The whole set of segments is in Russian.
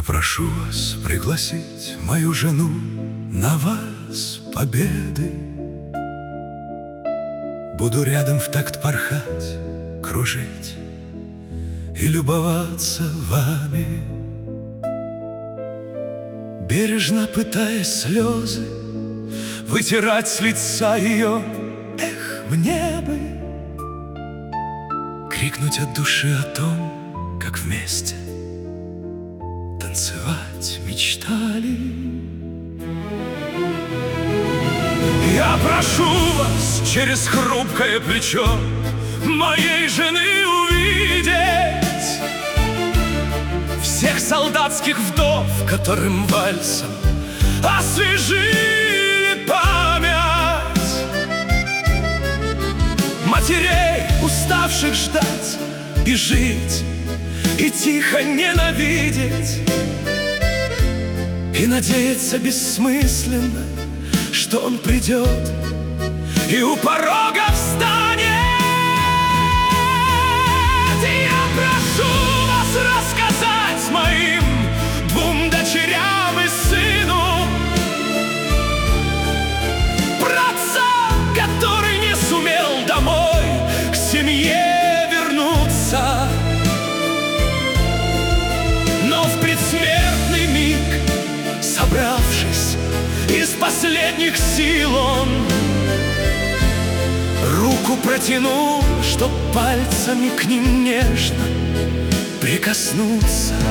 Я прошу вас пригласить мою жену на вас победы. Буду рядом в такт порхать, кружить и любоваться вами, бережно пытаясь слезы вытирать с лица ее. Эх, мне бы крикнуть от души о том, как вместе танцевать мечтали. Я прошу вас через хрупкое плечо моей жены увидеть всех солдатских вдов, которым вальсом освежили память, матерей, уставших ждать и жить, и тихо ненавидеть, и надеяться бессмысленно, что он придет и у порога встанет. Я прошу вас рассказать моим двум дочерям и сыну про отца, который не сумел домой к семье вернуться, но в предсмертный миг, собравшись из последних сил, он руку протянул, чтоб пальцами к ним нежно прикоснуться.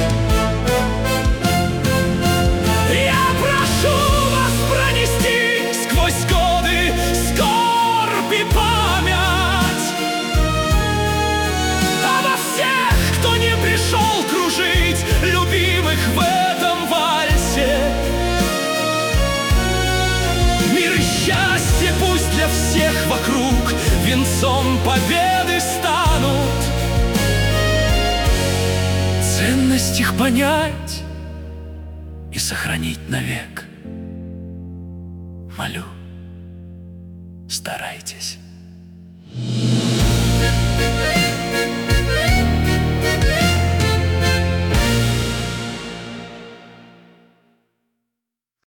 Я прошу вас пронести сквозь годы скорбь и память обо всех, кто не пришел кружить любимых в этом вальсе. Мир и счастье пусть для всех вокруг венцом победы станут. Ценность их понять и сохранить навек. Молю, старайтесь.